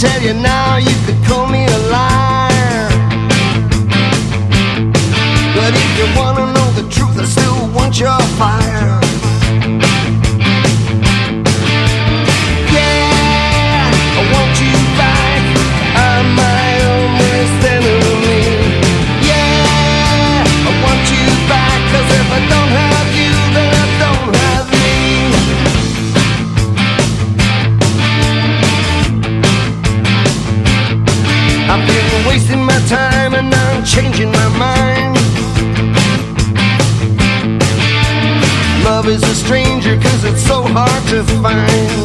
tell you now, you could call me a liar, but if you wanna know the truth, I still want your fire. Yeah, I want you back, I'm my own worst enemy. Yeah, I want you back, 'cause if I don't have you, then I don't have me. I've been wasting my time and now I'm changing my mind. Love is a stranger 'cause it's so hard to find.